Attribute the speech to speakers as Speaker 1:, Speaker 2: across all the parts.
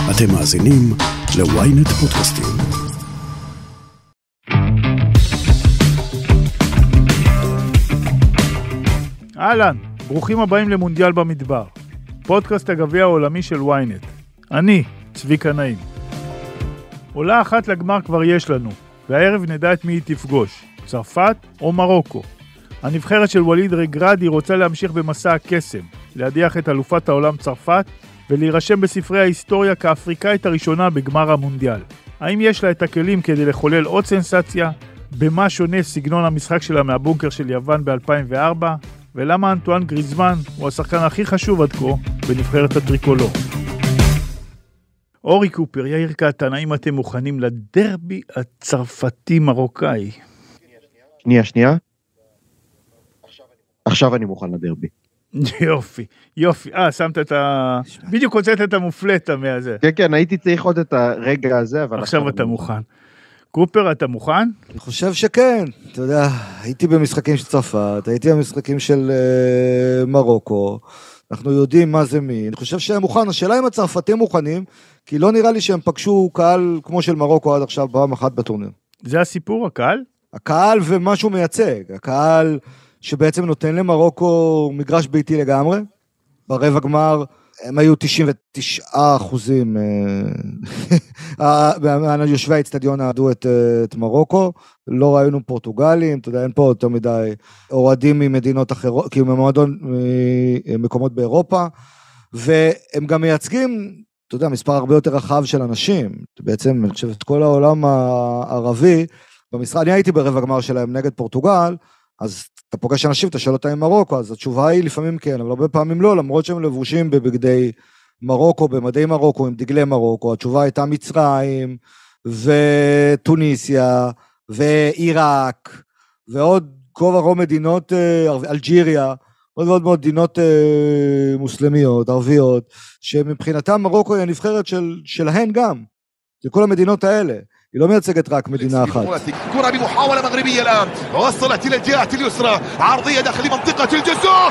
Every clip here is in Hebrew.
Speaker 1: אתם מאזינים ל-ynet פודקאסטים.
Speaker 2: אהלן, ברוכים הבאים למונדיאל במדבר, פודקאסט הגביע העולמי של ynet. אני, צביקה נעים. עולה אחת לגמר כבר יש לנו, והערב נדע את מי היא תפגוש, צרפת או מרוקו. הנבחרת של וליד רגרדי רוצה להמשיך במסע הקסם, להדיח את אלופת העולם צרפת, ולהירשם בספרי ההיסטוריה כאפריקאית הראשונה בגמר המונדיאל. האם יש לה את הכלים כדי לחולל עוד סנסציה? במה שונה סגנון המשחק שלה מהבונקר של יוון ב-2004? ולמה אנטואן גריזמן הוא השחקן הכי חשוב עד כה בנבחרת הטריקולור? אורי קופר, יאיר קטן, האם אתם מוכנים לדרבי הצרפתי-מרוקאי?
Speaker 3: שנייה. עכשיו אני מוכן לדרבי.
Speaker 2: יופי. שמת את בדיוק הוצאת את המופלטה מהזה.
Speaker 3: כן, הייתי צריך עוד את הרגע הזה, אבל
Speaker 2: עכשיו אתה מוכן. קופר, אתה מוכן?
Speaker 4: אני חושב שכן. אתה יודע, הייתי במשחקים של צרפת, הייתי במשחקים של מרוקו, אנחנו יודעים מה זה מי. אני חושב שהם מוכן. השאלה אם הצרפתים מוכנים, כי לא נראה לי שהם פגשו קהל כמו של מרוקו עד עכשיו פעם אחת בטורניר.
Speaker 2: זה הסיפור, הקהל? הקהל
Speaker 4: ומשהו מייצג. הקהל שבעצם נותן למרוקו מגרש ביתי לגמרי. ברבע גמר הם היו 99%. יושבי האצטדיון אהדו את מרוקו. לא ראינו פורטוגלים, אתה יודע, אין פה יותר מדי אוהדים ממדינות אחרות, כי הם מקומות באירופה, והם גם מייצגים, אתה יודע, מספר הרבה יותר רחב של אנשים. בעצם, אני חושב, את כל העולם הערבי, במשחק, אני הייתי ברבע גמר שלהם נגד פורטוגל, אז אתה פוגש אנשים, אתה שואל אותם עם מרוקו, אז התשובה היא לפעמים כן, אבל הרבה פעמים לא, למרות שהם לבושים בבגדי מרוקו, במדי מרוקו, עם דגלי מרוקו, התשובה הייתה מצרים, וטוניסיה, ועיראק, ועוד כובע מדינות, אלג'יריה, עוד מאוד מדינות מוסלמיות, ערביות, שמבחינתם מרוקו היא הנבחרת שלהן גם, זה כל המדינות האלה. היא לא מייצגת רק מדינה אחת.
Speaker 5: كرة بمحاولة مغربية الآن وصلت إلى الجهة اليسرى عرضية داخل منطقة الجزاء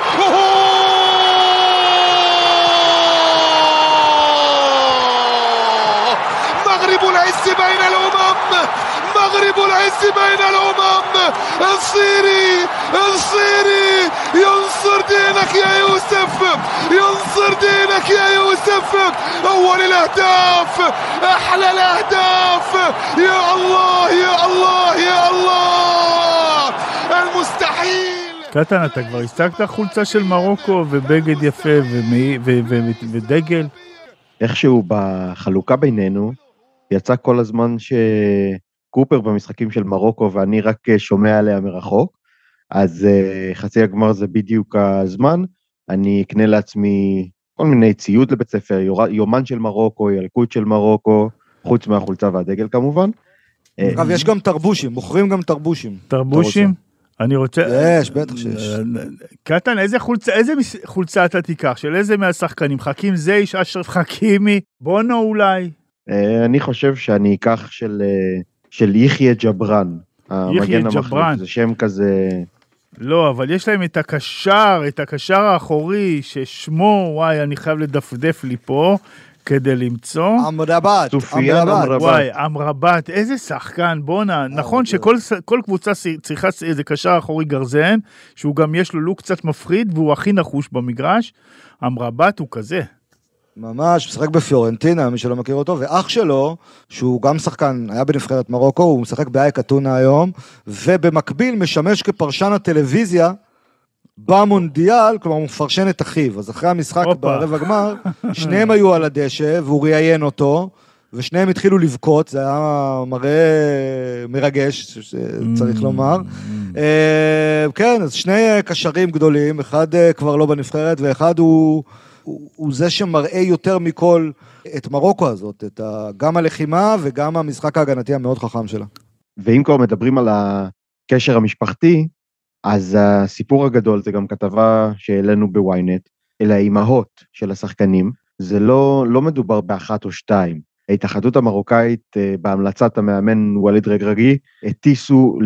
Speaker 5: مغرب العز بين الأمم مغرب العز بين الأمم الصيري ينصر دينك يا يوسف ينصر دينك يا يوسف أول الأهداف أحلى الأهداف يا الله يا الله يا الله المستحيل.
Speaker 2: קטן, אתה כבר הסתגת חולצה של מרוקו ובגד יפה ודגל?
Speaker 3: איכשהו בחלוקה בינינו יצא כל הזמן שקופר במשחקים של מרוקו ואני רק שומע עליה מרחוק, אז חצי הגמר זה בדיוק הזמן, אני אקנה לעצמי כל מיני ציוד לבית ספר, יומן של מרוקו, ילקוט של מרוקו, חוץ מהחולצה והדגל כמובן.
Speaker 4: אגב, יש גם תרבושים, מוכרים גם תרבושים.
Speaker 2: תרבושים? אני רוצה...
Speaker 4: יש, בטח שיש.
Speaker 2: קטן, איזה חולצה אתה תיקח? של איזה מהשחקנים? חכים זייש, אשרף חכימי, בונו אולי?
Speaker 3: אני חושב שאני אקח של יחיה ג'ברן.
Speaker 2: יחיה ג'ברן.
Speaker 3: זה שם כזה...
Speaker 2: לא, אבל יש להם את הקשר האחורי, ששמו, וואי, אני חייב לדפדף לי פה, כדי למצוא.
Speaker 4: אמרבת.
Speaker 3: סופיאן אמרבת.
Speaker 2: וואי, אמרבת, איזה שחקן, בונה. נכון שכל קבוצה צריכה איזה קשר אחורי גרזן, שהוא גם יש לו לוק קצת מפחיד, והוא הכי נחוש במגרש. אמרבת הוא כזה.
Speaker 4: ממש, משחק בפיורנטינה, מי שלא מכיר אותו, ואח שלו, שהוא גם שחקן, היה בנבחרת מרוקו, הוא משחק באייק אתונה היום, ובמקביל משמש כפרשן הטלוויזיה במונדיאל, כלומר הוא מפרשן את אחיו, אז אחרי המשחק ברבע גמר, שניהם היו על הדשא, והוא ראיין אותו, ושניהם התחילו לבכות, זה היה מראה מרגש, צריך לומר. כן, אז שני קשרים גדולים, אחד כבר לא בנבחרת, ואחד הוא זה שמראה יותר מכל את מרוקו הזאת, גם הלחימה וגם המשחק ההגנתי המאוד חכם שלה.
Speaker 3: ואם כבר מדברים על הקשר המשפחתי, אז הסיפור הגדול זה גם כתבה שהעלינו בוויינט, אלה האימהות של השחקנים, זה לא מדובר באחת או שתיים. ההתאחדות המרוקאית בהמלצת המאמן וליד רגרדי, הטיסו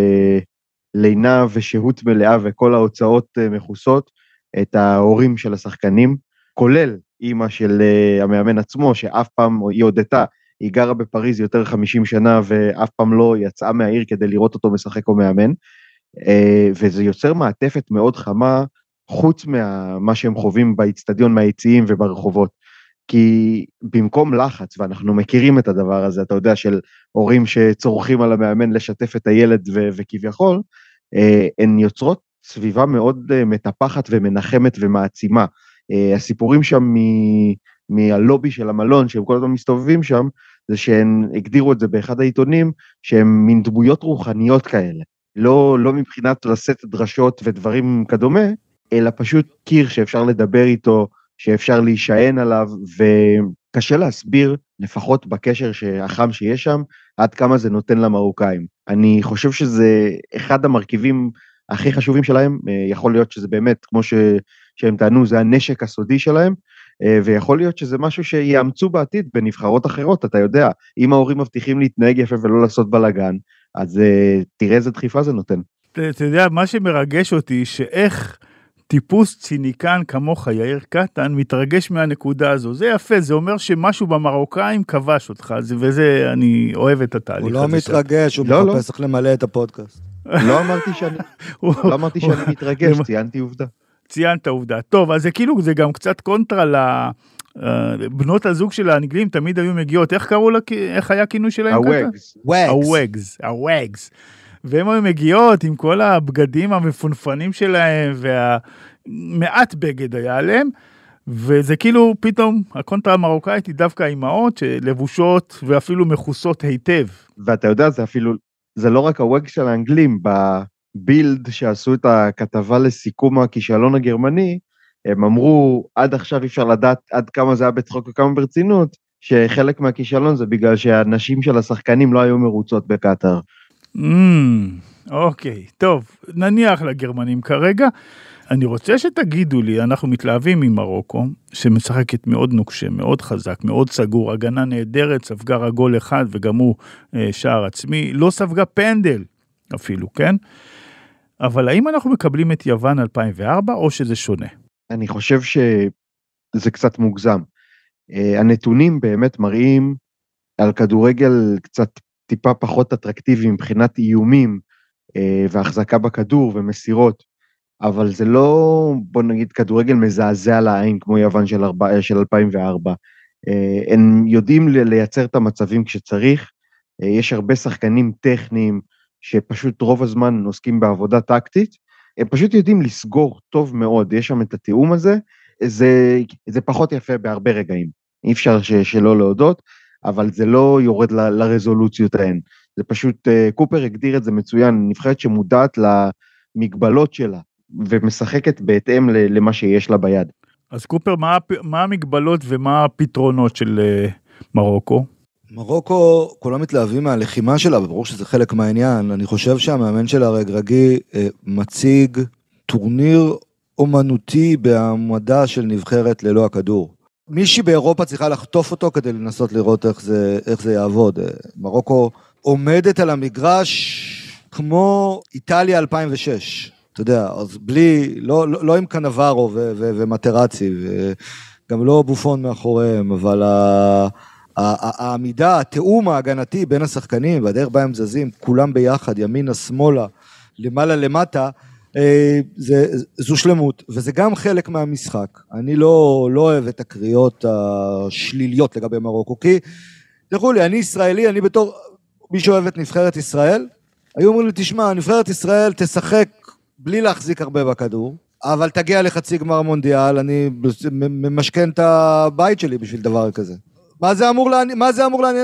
Speaker 3: לינה ושהות מלאה וכל ההוצאות מכוסות את ההורים של השחקנים, כולל אימא של המאמן עצמו, שאף פעם היא הודתה, היא גרה בפריז יותר 50 שנה, ואף פעם לא יצאה מהעיר כדי לראות אותו משחק או מאמן, וזה יוצר מעטפת מאוד חמה, חוץ מה שהם חווים באצטדיון, מהיציעים וברחובות, כי במקום לחץ, ואנחנו מכירים את הדבר הזה, אתה יודע, של הורים שצורכים על המאמן לשתף את הילד וכביכול, הן יוצרות סביבה מאוד מטפחת ומנחמת ומעצימה. הסיפורים שם מהלובי של המלון, שהם כל הזמן מסתובבים שם, זה שהן הגדירו את זה באחד העיתונים, שהן מין דמויות רוחניות כאלה. לא מבחינת לשאת דרשות ודברים כדומה, אלא פשוט קיר שאפשר לדבר איתו, שאפשר להישען עליו, וקשה להסביר, לפחות בקשר החם שיש שם, עד כמה זה נותן למרוקאים. אני חושב שזה אחד המרכיבים הכי חשובים שלהם, יכול להיות שזה באמת, כמו שהם טענו, זה הנשק הסודי שלהם, ויכול להיות שזה משהו שיאמצו בעתיד בנבחרות אחרות, אתה יודע, אם ההורים מבטיחים להתנהג יפה ולא לעשות בלגן, אז תראה איזה דחיפה זה נותן.
Speaker 2: אתה יודע, מה שמרגש אותי, שאיך טיפוס ציניקן כמוך, יאיר קטן, מתרגש מהנקודה הזו. זה יפה, זה אומר שמשהו במרוקאים כבש אותך, וזה, אני אוהב את התהליך הזה.
Speaker 4: הוא לא מתרגש, הוא מחפש איך למלא את הפודקאסט.
Speaker 3: לא אמרתי שאני מתרגש, ציינתי עובדה.
Speaker 2: ציינת עובדה. טוב, אז זה כאילו, זה גם קצת קונטרה לבנות הזוג של האנגלים, תמיד היו מגיעות, איך קראו לה, איך היה כינוי שלהם? הווגס. והם היו מגיעות עם כל הבגדים המפונפנים שלהם, והמעט בגד היה עליהם, וזה כאילו פתאום, הקונטרה המרוקאית היא דווקא האימהות, שלבושות ואפילו מכוסות היטב.
Speaker 3: ואתה יודע, זה לא רק הווגס של האנגלים, בבילד שעשו את הכתבה לסיכום הכישלון הגרמני, הם אמרו, עד עכשיו אפשר לדעת עד כמה זה היה בצחוק וכמה ברצינות, שחלק מהכישלון זה בגלל שהנשים של השחקנים לא היו מרוצות בקטר.
Speaker 2: אוקיי, טוב, נניח לגרמנים כרגע. אני רוצה שתגידו לי, אנחנו מתלהבים ממרוקו, שמשחקת מאוד נוקשה, מאוד חזק, מאוד סגור, הגנה נהדרת, ספגה רגול אחד וגם הוא שער עצמי, לא ספגה פנדל אפילו, כן? אבל האם אנחנו מקבלים את יוון 2004 או שזה שונה?
Speaker 3: אני חושב שזה קצת מוגזם. הנתונים באמת מראים על כדורגל קצת טיפה פחות אטרקטיבי מבחינת איומים והחזקה בכדור ומסירות, אבל זה לא, בוא נגיד, כדורגל מזעזע לעין כמו יוון של 2004. הם יודעים לייצר את המצבים כשצריך, יש הרבה שחקנים טכניים שפשוט רוב הזמן עוסקים בעבודה טקטית, הם פשוט יודעים לסגור טוב מאוד, יש שם את התיאום הזה, זה פחות יפה בהרבה רגעים, אי אפשר שלא להודות, אבל זה לא יורד לרזולוציות ההן, זה פשוט, קופר הגדיר את זה מצוין, נבחרת שמודעת למגבלות שלה, ומשחקת בהתאם למה שיש לה ביד.
Speaker 2: אז קופר, מה המגבלות ומה הפתרונות של מרוקו?
Speaker 4: מרוקו, כולם מתלהבים מהלחימה שלה, וברור שזה חלק מהעניין. אני חושב שהמאמן של הרגרגי מציג טורניר אומנותי בהעמדה של נבחרת ללא הכדור. מישהי באירופה צריכה לחטוף אותו כדי לנסות לראות איך זה יעבוד. מרוקו עומדת על המגרש כמו איטליה 2006. אתה יודע, אז לא עם קנברו ומטרצי, וגם לא בופון מאחוריהם, אבל העמידה, התאום ההגנתי בין השחקנים, והדרך בהם זזים, כולם ביחד, ימינה, שמאלה, למעלה, למטה, זו שלמות, וזה גם חלק מהמשחק. אני לא אוהב את הקריאות השליליות לגבי מרוקו, כי תראו לי, אני ישראלי, אני בתור מי שאוהב את נבחרת ישראל, היו אומרים לי, תשמע, נבחרת ישראל תשחק בלי להחזיק הרבה בכדור, אבל תגיע לחצי גמר מונדיאל, אני ממשכן את הבית שלי בשביל דבר כזה. מה זה אמור לעניין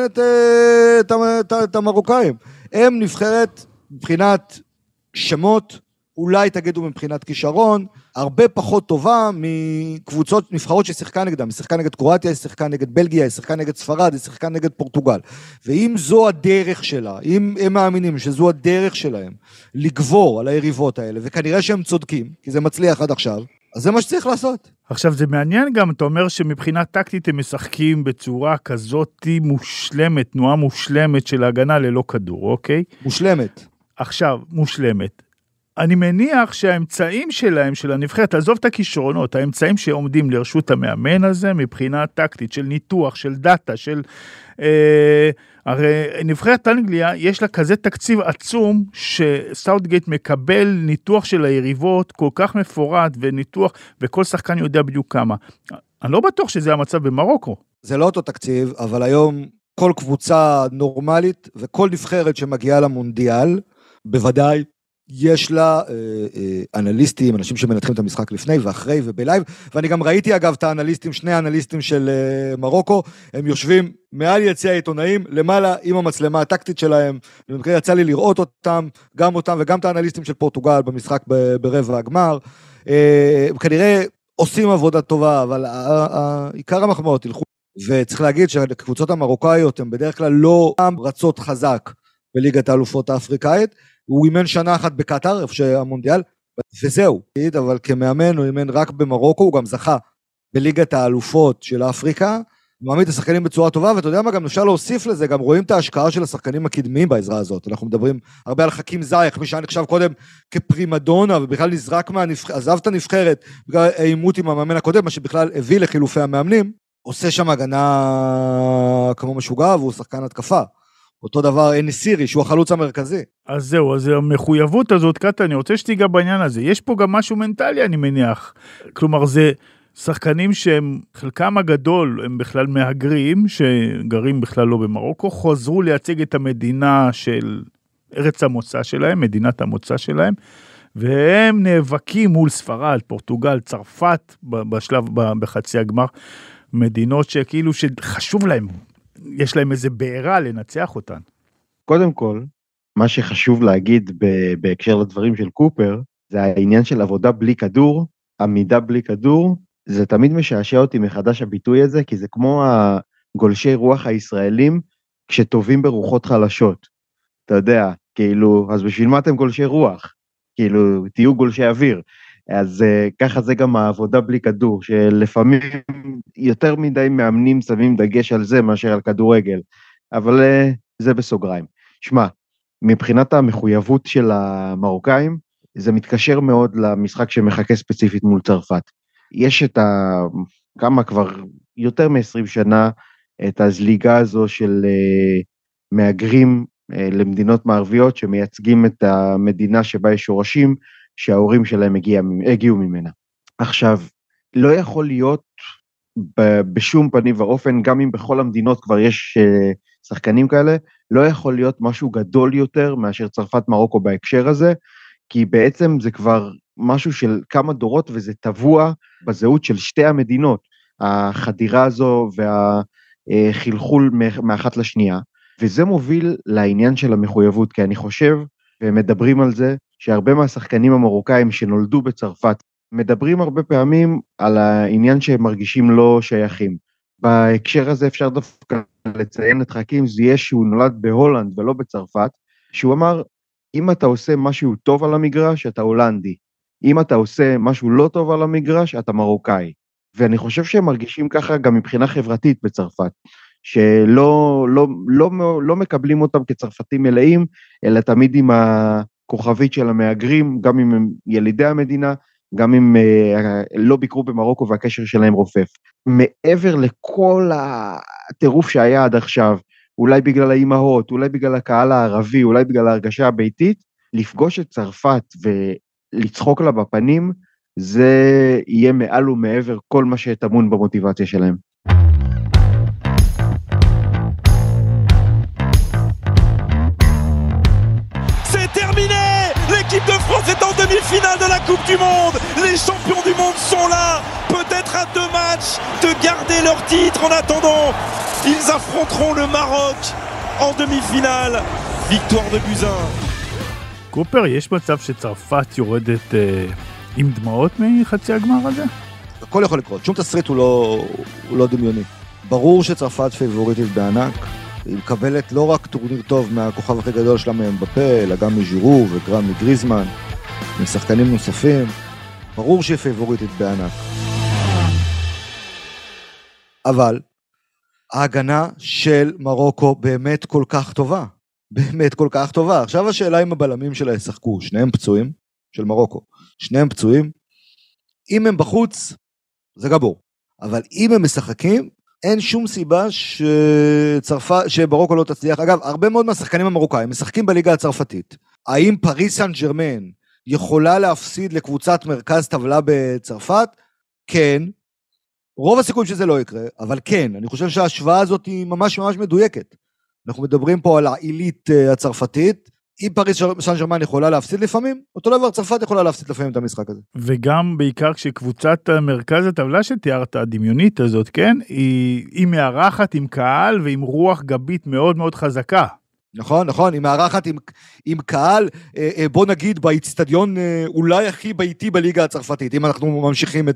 Speaker 4: את המרוקאים? הם נבחרת מבחינת שמות, אולי תגידו מבחינת כישרון, הרבה פחות טובה מקבוצות נבחרות ששיחקה נגדם, שיחקה נגד קרואטיה, שיחקה נגד בלגיה, שיחקה נגד ספרד, שיחקה נגד פורטוגל. ואם זו הדרך שלה, אם הם מאמינים שזו הדרך שלהם, לגבור על היריבות האלה, וכנראה שהם צודקים, כי זה מצליח עד עכשיו, אז זה מה שצריך לעשות.
Speaker 2: עכשיו זה מעניין גם, אתה אומר שמבחינה טקטית הם משחקים בצורה כזאת מושלמת, תנועה מושלמת של ההגנה ללא כדור, אוקיי?
Speaker 4: מושלמת.
Speaker 2: עכשיו, מושלמת. אני מניח שהאמצעים שלהם, של הנבחרת, עזוב את הכישרונות, האמצעים שעומדים לרשות המאמן הזה, מבחינה טקטית, של ניתוח, של דאטה, של... הרי נבחרת אנגליה, יש לה כזה תקציב עצום, שסאוטגייט מקבל ניתוח של היריבות, כל כך מפורט, וניתוח, וכל שחקן יודע בדיוק כמה. אני לא בטוח שזה המצב במרוקו.
Speaker 4: זה לא אותו תקציב, אבל היום כל קבוצה נורמלית, וכל נבחרת שמגיעה למונדיאל, בוודאי, יש לה אנליסטים, אנשים שמנתחים את המשחק לפני ואחרי ובלייב, ואני גם ראיתי אגב את האנליסטים, שני האנליסטים של מרוקו, הם יושבים מעל יציע העיתונאים, למעלה עם המצלמה הטקטית שלהם, במקרה יצא לי לראות אותם וגם את האנליסטים של פורטוגל במשחק ברבע הגמר, כנראה עושים עבודה טובה, אבל עיקר המחמאות ילכו, וצריך להגיד שהקבוצות המרוקאיות הן בדרך כלל לא רצות חזק בליגת האלופות האפריקאית, הוא אימן שנה אחת בקטר, איפה שהמונדיאל, וזהו, אבל כמאמן הוא אימן רק במרוקו, הוא גם זכה בליגת האלופות של אפריקה, מעמיד את השחקנים בצורה טובה, ואתה יודע מה, גם אפשר להוסיף לזה, גם רואים את ההשקעה של השחקנים הקדמיים בעזרה הזאת, אנחנו מדברים הרבה על חכים זייך, מי שהיה נחשב קודם כפרימדונה, ובכלל נזרק עזב את הנבחרת, בגלל העימות עם המאמן הקודם, מה שבכלל הביא לחילופי המאמנים, עושה שם הגנה כמו משוגע, והוא שחקן התקפה. אותו דבר אין סירי, שהוא החלוץ המרכזי.
Speaker 2: אז זהו, אז המחויבות הזאת, קטע, אני רוצה שתיגע בעניין הזה. יש פה גם משהו מנטלי, אני מניח. כלומר, זה שחקנים שהם, חלקם הגדול, הם בכלל מהגרים, שגרים בכלל לא במרוקו, חוזרו לייצג את המדינה של ארץ המוצא שלהם, מדינת המוצא שלהם, והם נאבקים מול ספרד, פורטוגל, צרפת, בשלב, בחצי הגמר, מדינות שכאילו שחשוב להם, יש להם איזה בעירה לנצח אותן.
Speaker 3: קודם כל, מה שחשוב להגיד בהקשר לדברים של קופר, זה העניין של עבודה בלי כדור, עמידה בלי כדור, זה תמיד משעשע אותי מחדש הביטוי הזה, כי זה כמו הגולשי רוח הישראלים, כשטובים ברוחות חלשות. אתה יודע, כאילו, אז בשביל מה אתם גולשי רוח? כאילו, תהיו גולשי אוויר. אז ככה זה גם העבודה בלי כדור, שלפעמים יותר מדי מאמנים שמים דגש על זה מאשר על כדורגל, אבל זה בסוגריים. שמע, מבחינת המחויבות של המרוקאים, זה מתקשר מאוד למשחק שמחכה ספציפית מול צרפת. יש את כמה כבר יותר מ-20 שנה, את הזליגה הזו של מהגרים למדינות מערביות, שמייצגים את המדינה שבה יש שורשים, שההורים שלהם הגיעו ממנה. עכשיו, לא יכול להיות בשום פנים ואופן, גם אם בכל המדינות כבר יש שחקנים כאלה, לא יכול להיות משהו גדול יותר מאשר צרפת מרוקו בהקשר הזה, כי בעצם זה כבר משהו של כמה דורות, וזה טבוע בזהות של שתי המדינות, החדירה הזו והחלחול מאחת לשנייה, וזה מוביל לעניין של המחויבות, כי אני חושב, ומדברים על זה, שהרבה מהשחקנים המרוקאים שנולדו בצרפת, מדברים הרבה פעמים על העניין שהם מרגישים לא שייכים. בהקשר הזה אפשר דווקא לציין את חכים זייש שהוא נולד בהולנד ולא בצרפת, שהוא אמר, אם אתה עושה משהו טוב על המגרש, אתה הולנדי. אם אתה עושה משהו לא טוב על המגרש, אתה מרוקאי. ואני חושב שהם מרגישים ככה גם מבחינה חברתית בצרפת, שלא מקבלים אותם כצרפתים מלאים, אלא תמיד עם הכוכבית של המהגרים, גם אם הם ילידי המדינה, גם אם לא ביקרו במרוקו והקשר שלהם רופף. מעבר לכל הטירוף שהיה עד עכשיו, אולי בגלל האימהות, אולי בגלל הקהל הערבי, אולי בגלל ההרגשה הביתית, לפגוש את צרפת ולצחוק לה בפנים, זה יהיה מעל ומעבר כל מה שטמון במוטיבציה שלהם.
Speaker 6: L'équipe de France est en demi-finale de la Coupe du Monde. Les champions du monde sont là. Peut-être à 2 matchs de garder leur titre en attendant. Ils affronteront le Maroc en demi-finale. Victoire de Buzyn.
Speaker 2: קופר, יש מצב שצרפת יורדת עם דמעות מחצי הגמר הזה?
Speaker 4: הכל יכול לקרות. שום תסריט הוא לא דמיוני. ברור שצרפת פייבוריטית בענק. היא מקבלת לא רק טורניר טוב מהכוכב הכי גדול שלה מבפה, אלא גם מז'ירו וגם מגריזמן, משחקנים נוספים. ברור שהיא פייבוריטית בענק. אבל ההגנה של מרוקו באמת כל כך טובה. באמת כל כך טובה. עכשיו השאלה אם הבלמים שלה ישחקו, שניהם פצועים, של מרוקו, שניהם פצועים, אם הם בחוץ, זה גבור, אבל אם הם משחקים, אין שום סיבה שמרוקו לא תצליח. אגב, הרבה מאוד מהשחקנים המרוקאים משחקים בליגה הצרפתית. האם פריס סן ז'רמן יכולה להפסיד לקבוצת מרכז טבלה בצרפת? כן. רוב הסיכויים שזה לא יקרה, אבל כן, אני חושב שההשוואה הזאת היא ממש ממש מדויקת. אנחנו מדברים פה על העילית הצרפתית, אם פריס סן ז'רמן יכולה להפסיד לפעמים, אותו דבר צרפת יכולה להפסיד לפעמים את המשחק הזה.
Speaker 2: וגם בעיקר כשקבוצת מרכז הטבלה שתיארת, הדמיונית הזאת, כן, היא מארחת עם קהל ועם רוח גבית מאוד מאוד חזקה.
Speaker 4: נכון, נכון, היא מארחת עם קהל, בוא נגיד באצטדיון אולי הכי ביתי בליגה הצרפתית, אם אנחנו ממשיכים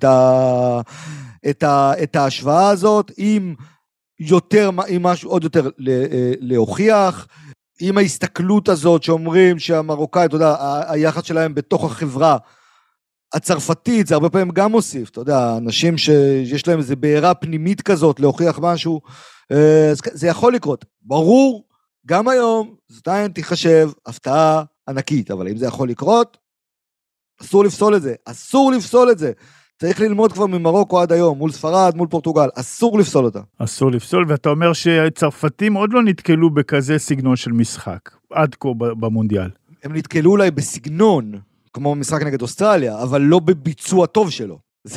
Speaker 4: את ההשוואה הזאת, עם משהו עוד יותר להוכיח, עם ההסתכלות הזאת שאומרים שהמרוקאי, אתה יודע, היחס שלהם בתוך החברה הצרפתית, זה הרבה פעמים גם מוסיף, אתה יודע, אנשים שיש להם איזו בעירה פנימית כזאת להוכיח משהו, זה יכול לקרות. ברור, גם היום, זאת עדיין תחשב הפתעה ענקית, אבל אם זה יכול לקרות, אסור לפסול את זה, אסור לפסול את זה. צריך ללמוד כבר ממרוקו עד היום, מול ספרד, מול פורטוגל, אסור לפסול אותה.
Speaker 2: אסור לפסול, ואתה אומר שצרפתים עוד לא נתקלו בכזה סגנון של משחק, עד כה במונדיאל.
Speaker 4: הם נתקלו אולי בסגנון, כמו משחק נגד אוסטרליה, אבל לא בביצוע טוב שלו.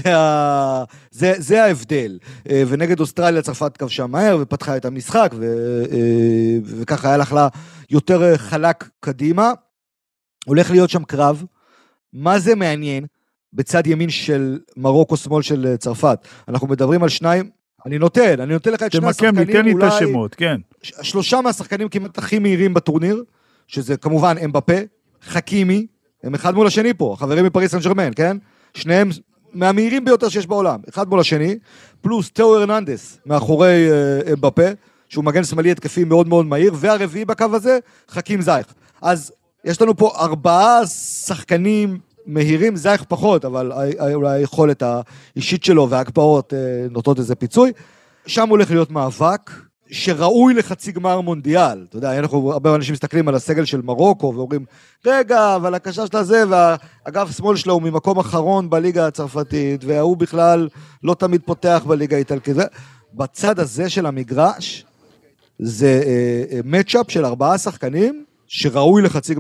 Speaker 4: זה ההבדל. ונגד אוסטרליה צרפת כבשה מהר, ופתחה את המשחק, וככה היה לך לה יותר חלק קדימה. הולך להיות שם קרב. מה זה מעניין? בצד ימין של מרוקו, שמאל של צרפת. אנחנו מדברים על שניים, אני נותן לך את שני השחקנים,
Speaker 2: תן לי את השמות, כן.
Speaker 4: 3 מהשחקנים כמעט הכי מהירים בטורניר, שזה כמובן אמבפה, חכימי, הם אחד מול השני פה, חברים מפריס סן ז'רמן, כן? שניהם מהמהירים ביותר שיש בעולם, אחד מול השני, פלוס תאו הרננדס, מאחורי אמבפה, שהוא מגן שמאלי התקפי מאוד מאוד מהיר, והרביעי בקו הזה, חכים זייך. אז יש לנו פה 4 שחקנים מהירים, זייך פחות, אבל אולי היכולת האישית שלו וההקפאות נותנות איזה פיצוי. שם הולך להיות מאבק שראוי לחצי גמר מונדיאל. אתה יודע, אנחנו הרבה אנשים מסתכלים על הסגל של מרוקו ואומרים, רגע, אבל הקשה שלה זה, והאגף שמאל שלו הוא ממקום אחרון בליגה הצרפתית, והוא בכלל לא תמיד פותח בליגה האיטלקית. בצד הזה של המגרש, זה מצ'אפ של 4 שחקנים, שראוי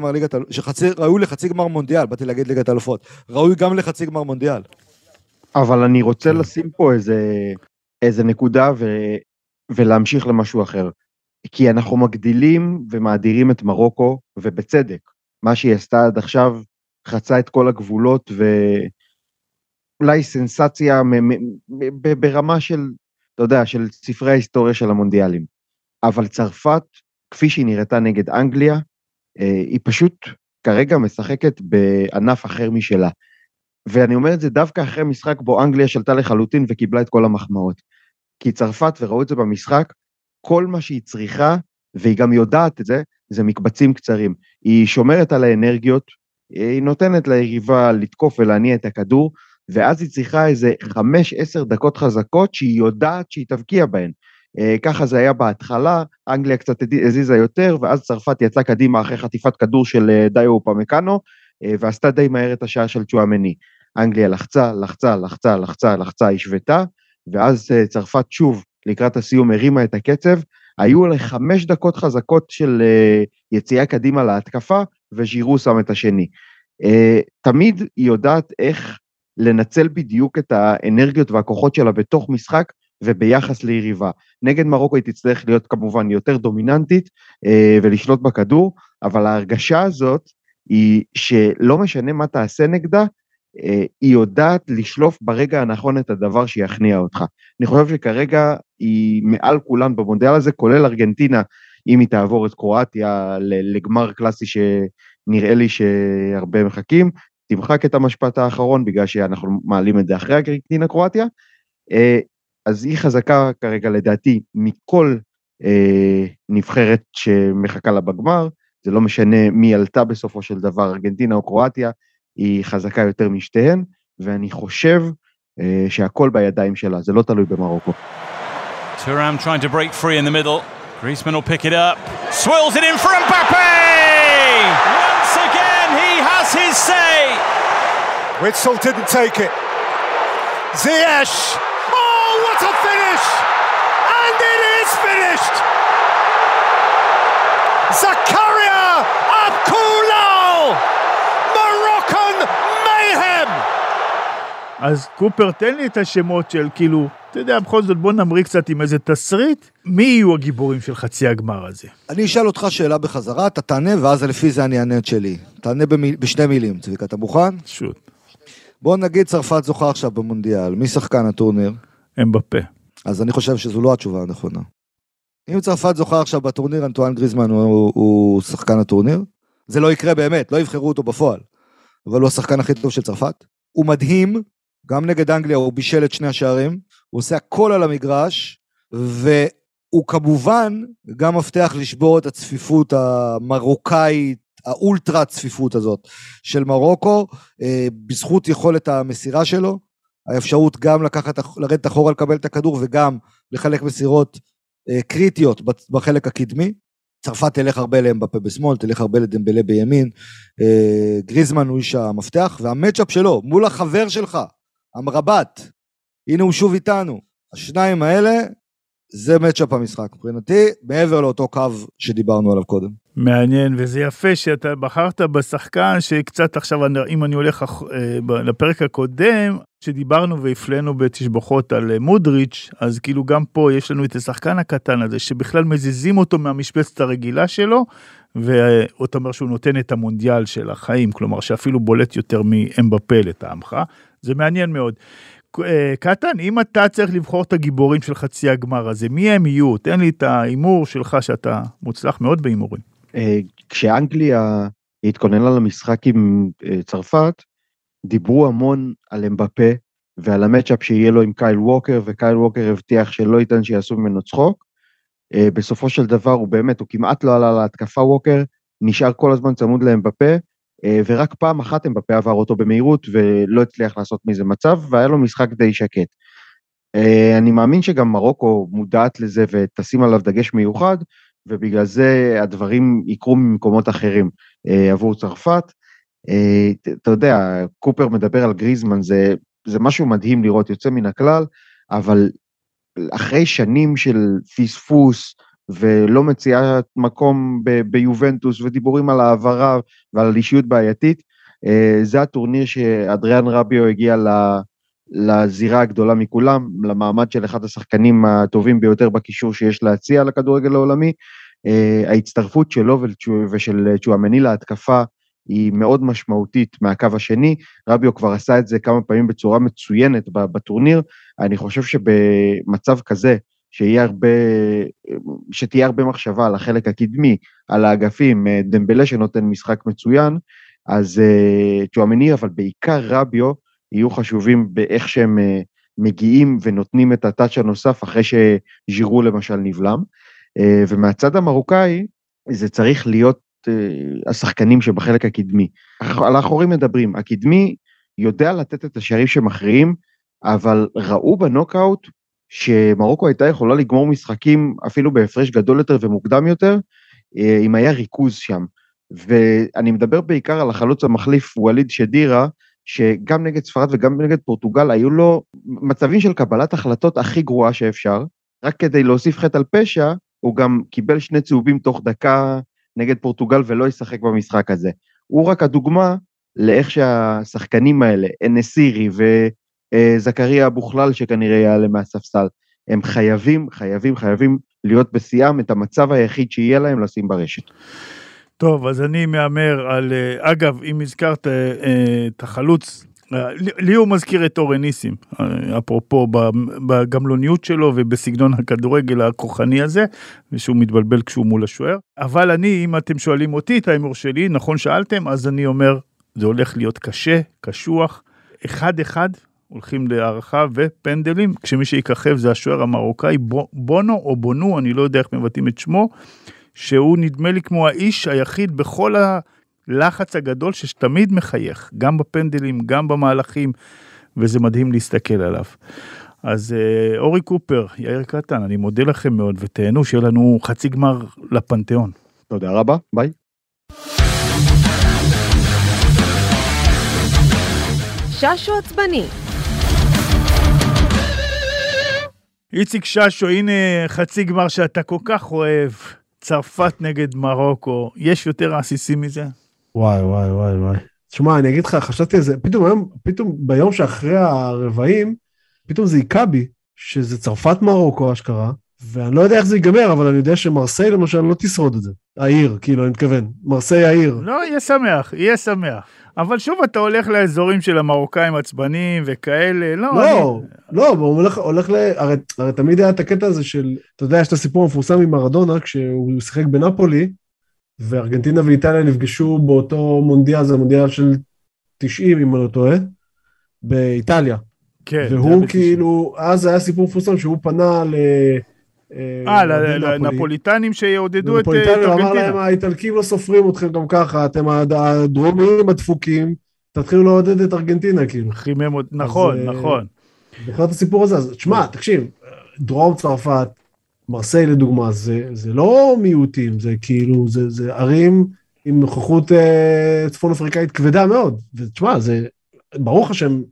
Speaker 4: לחצי גמר מונדיאל, באתי להגיד ליגת האלופות, ראוי גם לחצי גמר מונדיאל.
Speaker 3: אבל אני רוצה לשים פה איזה נקודה ולהמשיך למשהו אחר, כי אנחנו מגדילים ומאדירים את מרוקו, ובצדק, מה שהיא עשתה עד עכשיו, חצה את כל הגבולות, ואולי סנסציה ברמה של, אתה יודע, של ספרי ההיסטוריה של המונדיאלים, אבל צרפת, כפי שהיא נראתה נגד אנגליה, היא פשוט כרגע משחקת בענף אחר משלה. ואני אומר את זה דווקא אחרי משחק בו אנגליה שלטה לחלוטין וקיבלה את כל המחמאות. כי צרפת, וראו את זה במשחק, כל מה שהיא צריכה, והיא גם יודעת את זה, זה מקבצים קצרים. היא שומרת על האנרגיות, היא נותנת ליריבה לתקוף ולהניע את הכדור, ואז היא צריכה איזה 5-10 דקות חזקות שהיא יודעת שהיא תבקיע בהן. ככה זה היה בהתחלה, אנגליה קצת הזיזה יותר, ואז צרפת יצאה קדימה אחרי חטיפת כדור של דיו אופמקאנו, ועשתה די מהר את השעה של צ'ואמני. אנגליה לחצה, השוותה, ואז צרפת שוב, לקראת הסיום, הרימה את הקצב, היו ל5 דקות חזקות של יציאה קדימה להתקפה, וז'ירו שם את השני. תמיד היא יודעת איך לנצל בדיוק את האנרגיות והכוחות שלה בתוך משחק, וביחס ליריבה. נגד מרוקו היא תצטרך להיות כמובן יותר דומיננטית, ולשלוט בכדור, אבל ההרגשה הזאת, היא שלא משנה מה תעשה נגדה, היא יודעת לשלוף ברגע הנכון את הדבר שיכניע אותך. אני חושב שכרגע היא מעל כולן במונדיאל הזה, כולל ארגנטינה, אם היא תעבור את קרואטיה לגמר קלאסי שנראה לי שהרבה מחכים, תמחק את המשפט האחרון, בגלל שאנחנו מעלים את זה אחרי ארגנטינה קרואטיה, אז היא חזקה כרגע לדעתי מכל נבחרת שמחכה לה בגמר, זה לא משנה מי עלתה בסופו של דבר, ארגנטינה או קרואטיה, היא חזקה יותר משתיהן, ואני חושב שהכל בידיים שלה, זה לא תלוי במרוקו.
Speaker 7: Thuram trying to break free in the middle, Griezmann will pick it up, swirls it in for Mbappé! Once again he has his say!
Speaker 8: Witsel didn't take it. Ziyech! Oh, what a finish! And it is finished! Zakaria Abkulal! Moroccan mayhem!
Speaker 2: אז קופר, תן לי את השמות של כאילו, אתה יודע, בכל זאת בוא נמריק קצת עם איזה תסריט, מי יהיו הגיבורים של חצי הגמר הזה?
Speaker 4: אני אשאל אותך שאלה בחזרה, אתה תענה, ואז לפי זה אני אענה את שלי. תענה בשני מילים, צביקה, אתה מוכן?
Speaker 2: שוט.
Speaker 4: בוא נגיד צרפת זוכה עכשיו במונדיאל, מי שחקן הטורניר?
Speaker 2: אמבפה.
Speaker 4: אז אני חושב שזו לא התשובה הנכונה. אם צרפת זוכה עכשיו בטורניר, אנטואן גריזמן הוא שחקן הטורניר, זה לא יקרה באמת, לא יבחרו אותו בפועל, אבל הוא השחקן הכי טוב של צרפת. הוא מדהים, גם נגד אנגליה הוא בישל את שני השערים, הוא עושה הכל על המגרש, והוא כמובן גם מבטיח לשבור את הצפיפות המרוקאית, האולטרה צפיפות הזאת של מרוקו, בזכות יכולת המסירה שלו, האפשרות גם לרדת אחורה לקבל את הכדור, וגם לחלק מסירות קריטיות בחלק הקדמי. צרפת תלך הרבה לאמבפה בשמאל, תלך הרבה לדמבלה בימין, גריזמן הוא איש המפתח, והמצ'אפ שלו מול החבר שלך, המרבט, הנה הוא שוב איתנו, השניים האלה, זה מצ'אפ המשחק, מבחינתי, מעבר לאותו קו שדיברנו עליו קודם.
Speaker 2: מעניין, וזה יפה שאתה בחרת בשחקן שקצת עכשיו, אם אני הולך לפרק הקודם, שדיברנו והפלנו בתשבחות על מודריץ', אז כאילו גם פה יש לנו את השחקן הקטן הזה, שבכלל מזיזים אותו מהמשבצת הרגילה שלו, ואתה אומר שהוא נותן את המונדיאל של החיים, כלומר שאפילו בולט יותר מאמבפה לטעמך, זה מעניין מאוד. קטן, אם אתה צריך לבחור את הגיבורים של חצי הגמר הזה, מי הם יהיו? תן לי את האימור שלך שאתה מוצלח מאוד באימורים.
Speaker 3: כשאנגליה התכוננה למשחק עם צרפת, דיברו המון על אמבפה ועל המצ'אפ שיהיה לו עם קייל ווקר, וקייל ווקר הבטיח שלא ייתן שיעשו ממנו צחוק. בסופו של דבר הוא באמת, הוא כמעט לא עלה להתקפה ווקר, נשאר כל הזמן צמוד לאמבפה, ורק פעם אחת אמבפה עבר אותו במהירות, ולא הצליח לעשות מזה מצב, והיה לו משחק די שקט. אני מאמין שגם מרוקו מודעת לזה, ותשים עליו דגש מיוחד, ובגלל זה הדברים יקרו ממקומות אחרים עבור צרפת. אתה יודע, קופר מדבר על גריזמן, זה משהו מדהים לראות, יוצא מן הכלל, אבל אחרי שנים של פספוס, ולא מציעה מקום ביובנטוס, ודיבורים על העברה ועל אישיות בעייתית, זה הטורניר שאדריאן רביו הגיע לזירה הגדולה מכולם, למעמד של אחד השחקנים הטובים ביותר בקישור שיש להציע לכדורגל העולמי. ההצטרפות שלו ושל צ'ואמני להתקפה היא מאוד משמעותית מהקו השני, רביו כבר עשה את זה כמה פעמים בצורה מצוינת בטורניר. אני חושב שבמצב כזה, שתהיה הרבה מחשבה על החלק הקדמי, על האגפים, דמבלה שנותן משחק מצוין, אז צ'ואמני, אבל בעיקר רביו, יהיו חשובים באיך שהם מגיעים ונותנים את הטאץ' הנוסף, אחרי שז'ירו למשל נבלם. ומהצד המרוקאי, זה צריך להיות השחקנים שבחלק הקדמי. על האחורים מדברים, הקדמי יודע לתת את השערים שמכריעים, אבל ראו בנוקאוט, שמרוקו הייתה יכולה לגמור משחקים אפילו בהפרש גדול יותר ומוקדם יותר, אם היה ריכוז שם. ואני מדבר בעיקר על החלוץ המחליף ווליד שדירה, שגם נגד ספרד וגם נגד פורטוגל היו לו מצבים של קבלת החלטות הכי גרועה שאפשר, רק כדי להוסיף חטא על פשע, הוא גם קיבל 2 צהובים תוך דקה נגד פורטוגל ולא ישחק במשחק הזה. הוא רק הדוגמה לאיך שהשחקנים האלה, אנסירי וזכריה אבוכלל שכנראה יעלה מהספסל, הם חייבים להיות בשיאם, את המצב היחיד שיהיה להם לשים ברשת.
Speaker 2: טוב, אז אני מאמר על, אגב, אם הזכרת את החלוץ, לי הוא מזכיר את אורן ניסים, אפרופו בגמלוניות שלו ובסגנון הכדורגל הכוחני הזה, ושהוא מתבלבל כשהוא מול השוער. אבל אני, אם אתם שואלים אותי את האמור שלי, נכון שאלתם, אז אני אומר, זה הולך להיות קשה, קשוח, 1-1, הולכים להערכה ופנדלים, כשמי שיקחב זה השוער המרוקאי, בונו או בונו, אני לא יודע איך מבטאים את שמו, שהוא נדמה לי כמו האיש היחיד בכל הלחץ הגדול שתמיד מחייך, גם בפנדלים, גם במהלכים, וזה מדהים להסתכל עליו. אז אורי קופר, יאיר קטן, אני מודה לכם מאוד, ותהנו שיהיה לנו חצי גמר לפנתיאון.
Speaker 3: תודה רבה, ביי.
Speaker 9: ששו עצבני.
Speaker 2: איציק ששו, הנה חצי גמר שאתה כל כך אוהב, צרפת נגד מרוקו, יש יותר עסיסים מזה?
Speaker 10: וואי. תשמע, אני אגיד לך, חשבתי על זה, פתאום ביום שאחרי הרבעים, פתאום זה עיקה בי, שזה צרפת מרוקו אשכרה, ואני לא יודע איך זה ייגמר, אבל אני יודע שמרסיי למשל לא תשרוד את זה. העיר, כאילו, אני מתכוון. מרסיי העיר.
Speaker 2: לא, יהיה שמח. אבל שוב אתה הולך לאזורים של המרוקאים עצבנים וכאלה,
Speaker 10: לא, הוא הולך הרי תמיד היה את הקטע הזה של, אתה יודע, יש את הסיפור המפורסם עם מרדונה, כשהוא שיחק בנפולי, וארגנטינה ואיטליה נפגשו באותו מונדיאל, זה מונדיאל של 90, אם אני לא טועה, באיטליה.
Speaker 2: כן.
Speaker 10: והוא כאילו, אז היה סיפור מפורסם שהוא פנה
Speaker 2: לנפוליטנים שיעודדו את
Speaker 10: ארגנטינה. הוא אמר להם, האיטלקים לא סופרים אתכם גם ככה, אתם הדרומיים הדפוקים, תתחילו לעודד את ארגנטינה, כאילו.
Speaker 2: נכון.
Speaker 10: בכל את הסיפור הזה, אז תשמע, תקשיב, דרום צרפת, מרסיי לדוגמה, זה לא מיעוטים, זה כאילו, זה ערים עם נוכחות צפון אפריקאית כבדה מאוד, ותשמע, זה ברור לך שהם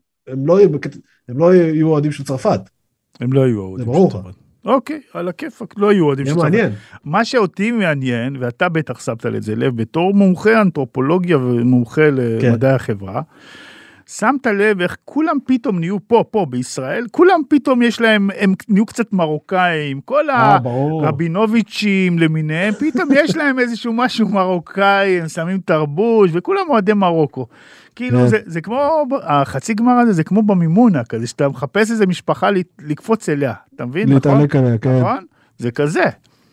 Speaker 10: לא יהיו אוהדים של צרפת.
Speaker 2: הם לא יהיו אוהדים של צרפת. אוקיי, על הכיפק, לא יהיו אוהדים של צרפת. מה שאותי מעניין, ואתה בטח שמת לזה לב, בתור מומחה אנתרופולוגיה ומומחה למדעי החברה, שמת לב איך כולם פתאום נהיו פה בישראל, כולם פתאום יש להם, הם נהיו קצת מרוקאים, כל הרבינוביצ'ים למיניהם, פתאום יש להם איזשהו משהו מרוקאי, הם שמים תרבוש, וכולם אוהדי מרוקו. כאילו זה כמו, החצי גמר הזה זה כמו במימונה, כזה שאתה מחפש איזה משפחה לקפוץ אליה, אתה מבין?
Speaker 10: להתעלק עליה, כן.
Speaker 2: נכון? זה כזה.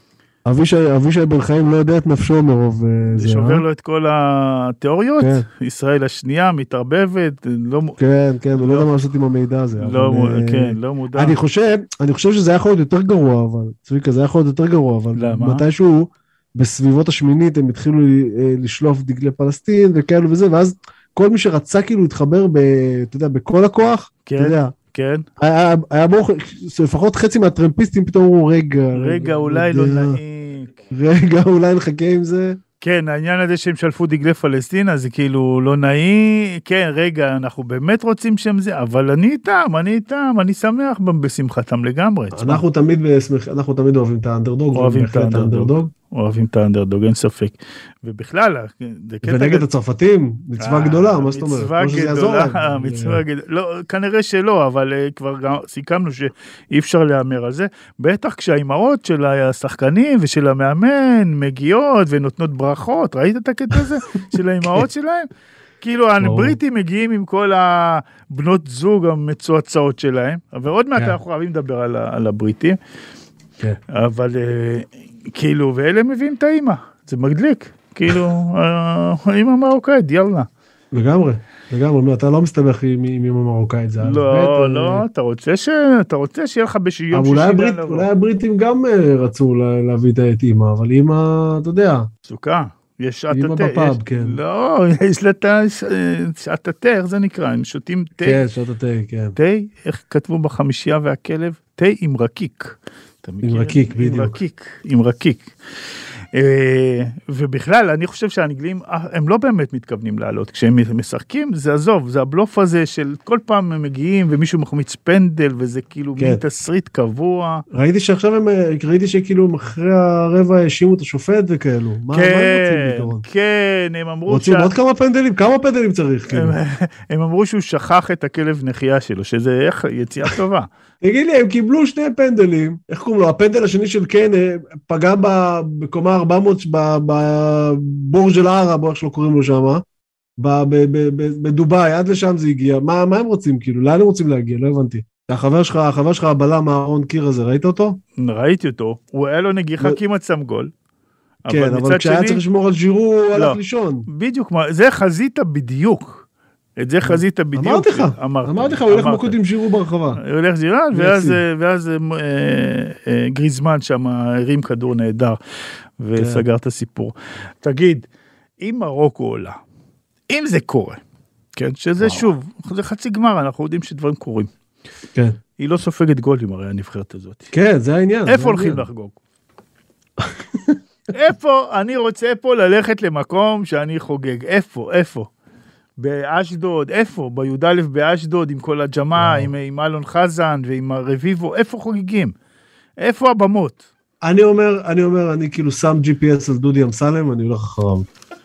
Speaker 10: אבישי בן חיים לא יודע את נפשו מרוב
Speaker 2: זה שובר לו את כל התיאוריות, ישראל השנייה מתערבבת,
Speaker 10: כן, ולא יודע מה לעשות עם המידע הזה.
Speaker 2: לא מודע.
Speaker 10: אני חושב שזה יכול להיות יותר גרוע, אבל צביקה, זה יכול להיות יותר גרוע, אבל מתישהו בסביבות השמינית הם התחילו לשלוף דגלי פלסטין וכאלו וזה, ואז כל מי שרצה כאילו להתחבר, אתה יודע, בכל הכוח, אתה יודע,
Speaker 2: כן.
Speaker 10: היה ברוך, לפחות חצי מהטרמפיסטים פתאום אמרו,
Speaker 2: רגע, אולי לא נעים.
Speaker 10: רגע, אולי נחכה עם זה.
Speaker 2: כן, העניין הזה שהם שלפו דגלי פלסטינה, זה כאילו לא נעים, כן, רגע, אנחנו באמת רוצים שם זה, אבל אני איתם, אני שמח בשמחתם לגמרי.
Speaker 10: אנחנו תמיד אוהבים את האנדרדוג.
Speaker 2: אוהבים את האנדרדוג, אין ספק. ובכלל,
Speaker 10: ונגד הצרפתים, מצווה גדולה, מה זאת אומרת?
Speaker 2: מצווה גדולה, לא, כנראה שלא, אבל כבר סיכמנו שאי אפשר להאמר על זה, בטח כשהאימהות של השחקנים ושל המאמן מגיעות ונותנות ברכות, ראית את הקטע הזה של האימהות שלהם? כאילו הבריטים מגיעים עם כל הבנות זוג המצועצעות שלהם, ועוד מעט אנחנו אוהבים לדבר על הבריטים, אבל כאילו, ואלה מביאים את האמא, זה מדליק, כאילו, האמא מרוקאית, יאללה.
Speaker 10: לגמרי, אתה לא מסתבך עם אמא מרוקאית, זה
Speaker 2: לא, אתה רוצה שיהיה לך ביום שישי.
Speaker 10: אולי הבריטים גם רצו להביא את אמא, אבל אמא, אתה יודע.
Speaker 2: סוכה. יש שעת
Speaker 10: אמא בפאב, כן.
Speaker 2: לא, יש לה שעת התה, איך זה נקרא? הם שותים תה.
Speaker 10: כן, שעת התה, כן.
Speaker 2: תה, איך כתבו בחמישייה והכלב? תה עם רקיק.
Speaker 10: עם רקיק, בדיוק.
Speaker 2: עם רקיק. ובכלל, אני חושב שהאנגלים, הם לא באמת מתכוונים לעלות. כשהם משחקים, זה עזוב, זה הבלוף הזה של כל פעם הם מגיעים, ומישהו מחמיץ פנדל, וזה כאילו מין תסריט קבוע. ראיתי
Speaker 10: שכאילו אחרי הרבע האשימו את השופט וכאלו. מה הם רוצים בעיקרון?
Speaker 2: כן, הם אמרו
Speaker 10: רוצים עוד כמה פנדלים צריך?
Speaker 2: הם אמרו שהוא שכח את הכלב נחייה שלו, שזה יציאה טובה.
Speaker 10: תגיד לי, הם קיבלו 2 פנדלים, איך קוראים לו? הפנדל השני של קיין פגע בקומה 400 בבורג' אל-ערב, איך שלא קוראים לו שם, בדובאי, עד לשם זה הגיע. מה הם רוצים, כאילו? לאן הם רוצים להגיע? לא הבנתי. החבר שלך הבלם הארון קיר הזה, ראית אותו?
Speaker 2: ראיתי אותו, הוא היה לו נגיחה כמעט שם גול.
Speaker 10: כן, אבל כשהיה צריך לשמור על ז'ירו, הוא הלך לישון.
Speaker 2: בדיוק, זה חזית בדיוק. את זה חזית בדיוק.
Speaker 10: אמרתי לך, הוא הולך מכות עם ז'ירו ברחבה.
Speaker 2: הוא הולך ז'ירן, ואז גריזמן שם הרים כדור נהדר, וסגר את הסיפור. תגיד, אם מרוקו עולה, אם זה קורה, כן, שזה שוב, זה חצי גמר, אנחנו יודעים שדברים קורים.
Speaker 10: כן.
Speaker 2: היא לא סופגת גולים, הרי הנבחרת הזאת.
Speaker 10: כן, זה העניין.
Speaker 2: איפה הולכים לחגוג? איפה? אני רוצה פה ללכת למקום שאני חוגג. איפה? באשדוד, איפה? בי"א באשדוד, עם כל הג'מה, עם אלון חזן ועם הרביבו, איפה חוגגים? איפה הבמות?
Speaker 10: אני אומר, אני כאילו שם GPS על דודי אמסלם, אני הולך אחריו.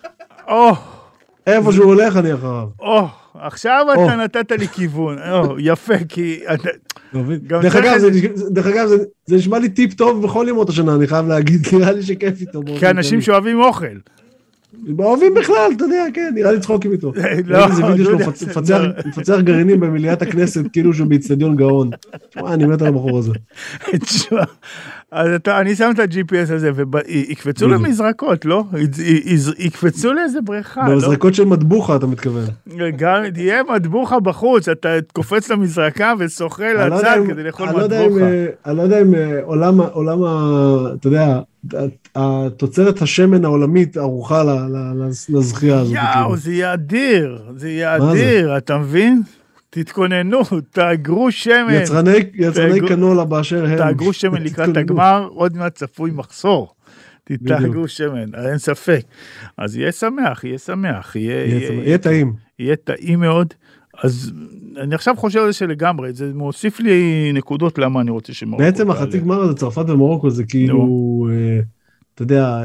Speaker 10: איפה שהוא הולך, אני אחריו.
Speaker 2: עכשיו אתה נתת לי כיוון. יפה, כי...
Speaker 10: דרך אגב, זה נשמע לי טיפ טוב בכל ימות השנה, אני חייב להגיד, נראה לי שכיף איתו.
Speaker 2: כי אנשים שאוהבים אוכל.
Speaker 10: אוהבים בכלל, אתה יודע, כן, נראה לי צחוקים איתו. איזה וידאו שלו מפצח גרעינים במליאת הכנסת, כאילו שהוא באצטדיון גאון. אני מת על הבחור הזה.
Speaker 2: תשמע, אז אני שם את ה-GPS הזה, ויקפצו למזרקות, לא? יקפצו לאיזה בריכה, לא?
Speaker 10: במזרקות של מטבוחה, אתה מתכוון.
Speaker 2: גם תהיה מטבוחה בחוץ, אתה קופץ למזרקה ושוחה לצד כדי לאכול מטבוחה.
Speaker 10: אני לא יודע אם עולם, אתה יודע, התוצרת השמן העולמית ערוכה לזכייה הזאת.
Speaker 2: יאו, זה יהיה אדיר, אתה מבין? תתכוננו, תאגרו שמן.
Speaker 10: יצרני קנולה באשר הם.
Speaker 2: תאגרו שמן לקראת הגמר, עוד מעט צפוי מחסור. תתאגרו שמן, אין ספק. אז יהיה שמח.
Speaker 10: יהיה טעים.
Speaker 2: יהיה טעים מאוד. אז אני עכשיו חושב על זה שלגמרי, זה מוסיף לי נקודות למה אני רוצה שמרוקו.
Speaker 10: בעצם החצי גמר הזה, צרפת ומרוקו, זה כאילו, אתה יודע,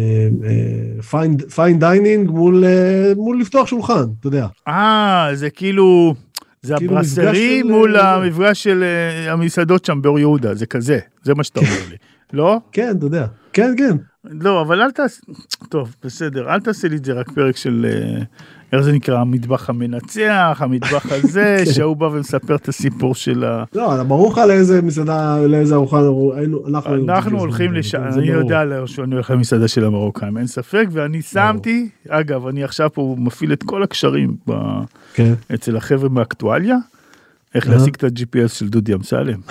Speaker 10: פיין דיינינג מול לפתוח שולחן, אתה יודע.
Speaker 2: זה כאילו... זה הברסרי מול המפגש של המסעדות שם באור יהודה, זה כזה, זה מה שאתה אומר לי, לא?
Speaker 10: כן, אתה יודע, כן.
Speaker 2: לא, אבל אל תעשה, טוב, בסדר, אל תעשה לי את זה רק פרק של, איך זה נקרא, המטבח המנצח, המטבח הזה, שהוא בא ומספר את הסיפור של ה...
Speaker 10: לא, ברור לך לאיזה מסעדה, לאיזה ארוחה,
Speaker 2: אנחנו הולכים אני יודע שאני הולך למסעדה של המרוקאים, אין ספק, ואני שמתי, אגב, אני עכשיו פה מפעיל את כל הקשרים אצל החבר'ה מאקטואליה, איך להשיג את ה-GPS של דודי אמסלם.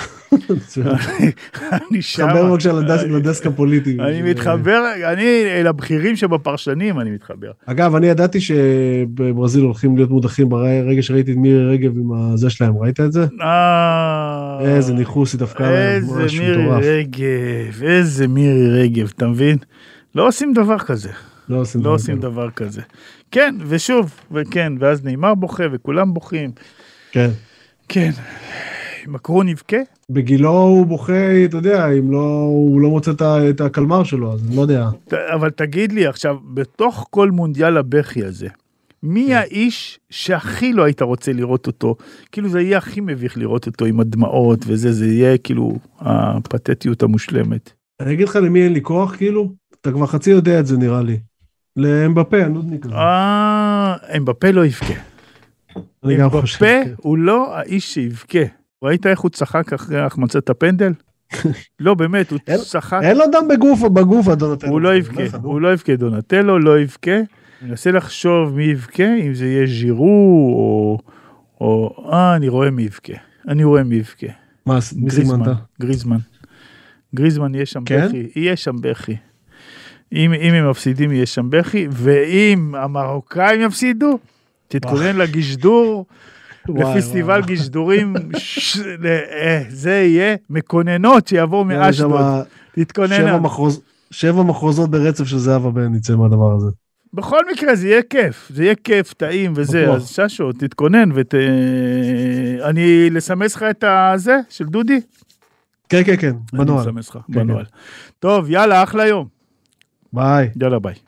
Speaker 2: אני שם.
Speaker 10: מתחבר בבקשה לדסק הפוליטי.
Speaker 2: אני מתחבר, לבחירים שבפרשנים אני מתחבר.
Speaker 10: אגב, אני ידעתי שבברזיל הולכים להיות מודחים ברגע שראיתי את מירי רגב עם הזה שלהם, ראית את זה? איזה ניחוס היא דווקא.
Speaker 2: איזה מירי רגב, אתה מבין? לא עושים דבר כזה. לא עושים דבר כזה. כן, ושוב, וכן, ואז נאמר בוכה וכולם בוכים.
Speaker 10: כן.
Speaker 2: כן, מקרון יבכה?
Speaker 10: בגילו הוא בוכה, אתה יודע, אם הוא לא מוצא את הקלמר שלו, אז אני לא יודע.
Speaker 2: אבל תגיד לי עכשיו, בתוך כל מונדיאל הבכי הזה, מי האיש שהכי לא היית רוצה לראות אותו? כאילו זה יהיה הכי מביך לראות אותו עם הדמעות וזה, זה יהיה כאילו הפתטיות המושלמת.
Speaker 10: אני אגיד לך למי אין לי כוח, כאילו, אתה כבר חצי יודע את זה נראה לי. לאמבפה, הנודניק הזה.
Speaker 2: אמבפה לא יבכה. אמבפה הוא לא האיש שיבכה. ראית איך הוא צחק אחרי החמצת הפנדל? לא, באמת, הוא צחק.
Speaker 10: אין לו דם בגוף, דונטלו.
Speaker 2: הוא לא יבכה, דונטלו לא יבכה. אני מנסה לחשוב מי יבכה, אם זה יהיה ז'ירו, אני רואה מי יבכה.
Speaker 10: מה, מי סימנת?
Speaker 2: גריזמן יהיה שם בכי. אם הם מפסידים יהיה שם בכי, ואם המרוקאים יפסידו, תתכונן לגשדור, לפסטיבל גשדורים, זה יהיה מקוננות שיעבור מאשדוד. תתכונן.
Speaker 10: 7 מחוזות ברצף של זהבה בן יצא מהדבר הזה.
Speaker 2: בכל מקרה זה יהיה כיף, טעים וזה, אז ששו, תתכונן, אני לסמס לך את הזה של דודי?
Speaker 10: כן, בנועל.
Speaker 2: אני לסמס לך, בנועל. טוב, יאללה, אחלה יום.
Speaker 10: ביי.
Speaker 2: יאללה, ביי.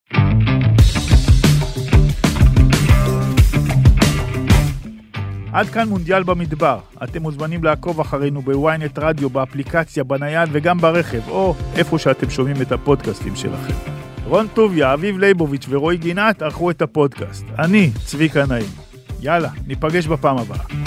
Speaker 2: עד כאן מונדיאל במדבר. אתם מוזמנים לעקוב אחרינו בוויינט רדיו, באפליקציה, בנייד וגם ברכב, או איפה שאתם שומעים את הפודקאסטים שלכם. רון טוביה, אביב ליבוביץ' ורועי גינת ערכו את הפודקאסט. אני צביקה נעים. יאללה, ניפגש בפעם הבאה.